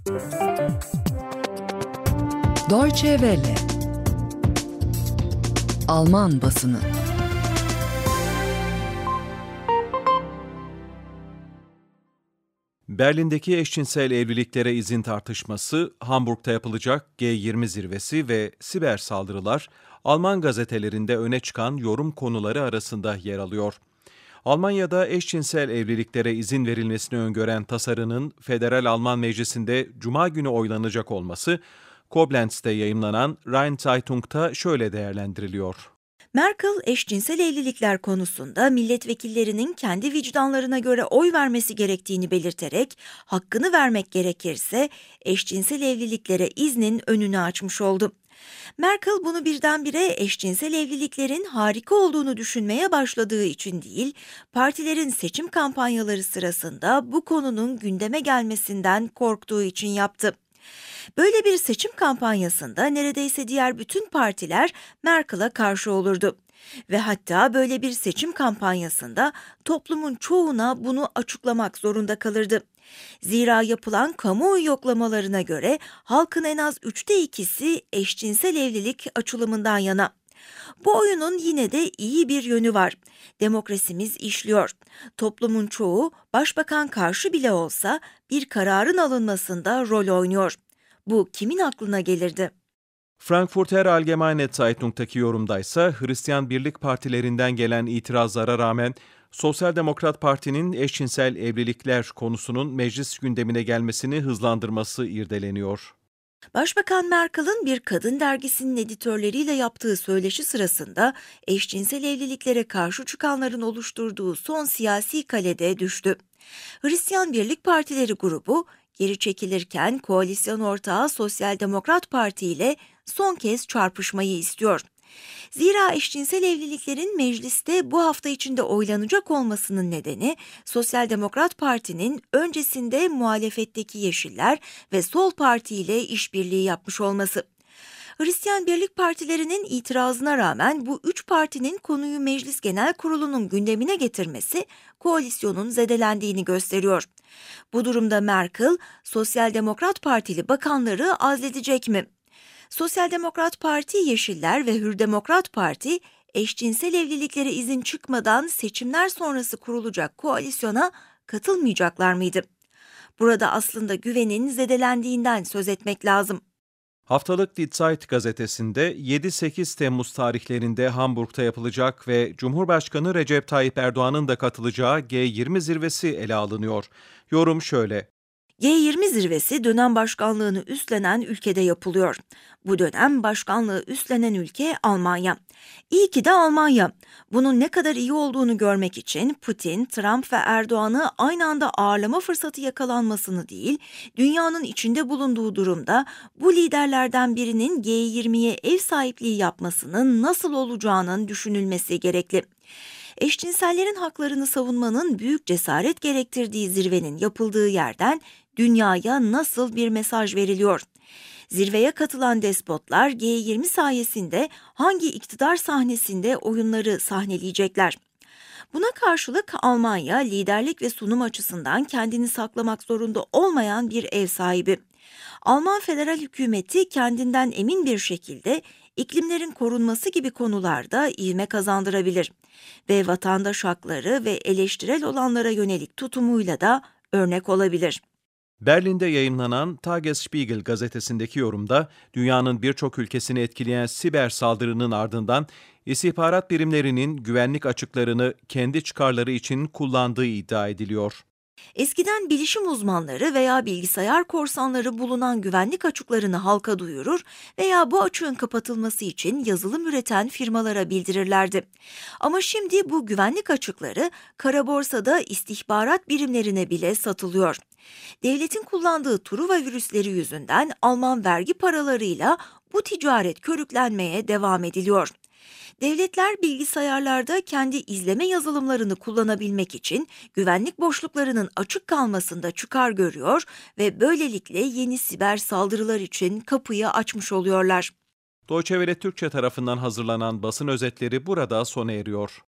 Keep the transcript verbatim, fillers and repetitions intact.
Deutsche Welle. Alman basını. Berlin'deki eşcinsel evliliklere izin tartışması, Hamburg'da yapılacak G yirmi zirvesi ve siber saldırılar, Alman gazetelerinde öne çıkan yorum konuları arasında yer alıyor. Almanya'da eşcinsel evliliklere izin verilmesini öngören tasarının Federal Alman Meclisi'nde Cuma günü oylanacak olması, Koblenz'te yayımlanan Rhein Zeitung'ta şöyle değerlendiriliyor. Merkel, eşcinsel evlilikler konusunda milletvekillerinin kendi vicdanlarına göre oy vermesi gerektiğini belirterek, hakkını vermek gerekirse eşcinsel evliliklere iznin önünü açmış oldu. Merkel bunu birdenbire eşcinsel evliliklerin harika olduğunu düşünmeye başladığı için değil, partilerin seçim kampanyaları sırasında bu konunun gündeme gelmesinden korktuğu için yaptı. Böyle bir seçim kampanyasında neredeyse diğer bütün partiler Merkel'a karşı olurdu. Ve hatta böyle bir seçim kampanyasında toplumun çoğuna bunu açıklamak zorunda kalırdı. Zira yapılan kamuoyu yoklamalarına göre halkın en az üçte ikisi eşcinsel evlilik açılımından yana. Bu oyunun yine de iyi bir yönü var. Demokrasimiz işliyor. Toplumun çoğu başbakan karşı bile olsa bir kararın alınmasında rol oynuyor. Bu kimin aklına gelirdi? Frankfurter Allgemeine Zeitung'taki yorumdaysa Hristiyan Birlik Partilerinden gelen itirazlara rağmen Sosyal Demokrat Parti'nin eşcinsel evlilikler konusunun meclis gündemine gelmesini hızlandırması irdeleniyor. Başbakan Merkel'in bir kadın dergisinin editörleriyle yaptığı söyleşi sırasında eşcinsel evliliklere karşı çıkanların oluşturduğu son siyasi kalede düştü. Hristiyan Birlik Partileri grubu geri çekilirken koalisyon ortağı Sosyal Demokrat Parti ile son kez çarpışmayı istiyor. Zira eşcinsel evliliklerin mecliste bu hafta içinde oylanacak olmasının nedeni Sosyal Demokrat Parti'nin öncesinde muhalefetteki Yeşiller ve Sol Parti ile işbirliği yapmış olması. Hristiyan Birlik Partilerinin itirazına rağmen bu üç partinin konuyu Meclis Genel Kurulu'nun gündemine getirmesi koalisyonun zedelendiğini gösteriyor. Bu durumda Merkel, Sosyal Demokrat Partili bakanları azledecek mi? Sosyal Demokrat Parti, Yeşiller ve Hür Demokrat Parti, eşcinsel evliliklere izin çıkmadan seçimler sonrası kurulacak koalisyona katılmayacaklar mıydı? Burada aslında güvenin zedelendiğinden söz etmek lazım. Haftalık Die Zeit gazetesinde yedi sekiz Temmuz tarihlerinde Hamburg'ta yapılacak ve Cumhurbaşkanı Recep Tayyip Erdoğan'ın da katılacağı G yirmi zirvesi ele alınıyor. Yorum şöyle. G yirmi zirvesi dönem başkanlığını üstlenen ülkede yapılıyor. Bu dönem başkanlığı üstlenen ülke Almanya. İyi ki de Almanya. Bunun ne kadar iyi olduğunu görmek için Putin, Trump ve Erdoğan'ı aynı anda ağırlama fırsatı yakalanmasını değil, dünyanın içinde bulunduğu durumda bu liderlerden birinin G yirmiye ev sahipliği yapmasının nasıl olacağının düşünülmesi gerekli. Eşcinsellerin haklarını savunmanın büyük cesaret gerektirdiği zirvenin yapıldığı yerden dünyaya nasıl bir mesaj veriliyor? Zirveye katılan despotlar G yirmi sayesinde hangi iktidar sahnesinde oyunları sahneleyecekler? Buna karşılık Almanya liderlik ve sunum açısından kendini saklamak zorunda olmayan bir ev sahibi. Alman federal hükümeti kendinden emin bir şekilde iklimlerin korunması gibi konularda ivme kazandırabilir ve vatandaş hakları ve eleştirel olanlara yönelik tutumuyla da örnek olabilir. Berlin'de yayımlanan Tagesspiegel gazetesindeki yorumda dünyanın birçok ülkesini etkileyen siber saldırının ardından istihbarat birimlerinin güvenlik açıklarını kendi çıkarları için kullandığı iddia ediliyor. Eskiden bilişim uzmanları veya bilgisayar korsanları bulunan güvenlik açıklarını halka duyurur veya bu açığın kapatılması için yazılım üreten firmalara bildirirlerdi. Ama şimdi bu güvenlik açıkları kara borsada istihbarat birimlerine bile satılıyor. Devletin kullandığı Truva virüsleri yüzünden Alman vergi paralarıyla bu ticaret körüklenmeye devam ediliyor. Devletler bilgisayarlarda kendi izleme yazılımlarını kullanabilmek için güvenlik boşluklarının açık kalmasında çıkar görüyor ve böylelikle yeni siber saldırılar için kapıyı açmış oluyorlar. Deutsche Welle Türkçe tarafından hazırlanan basın özetleri burada sona eriyor.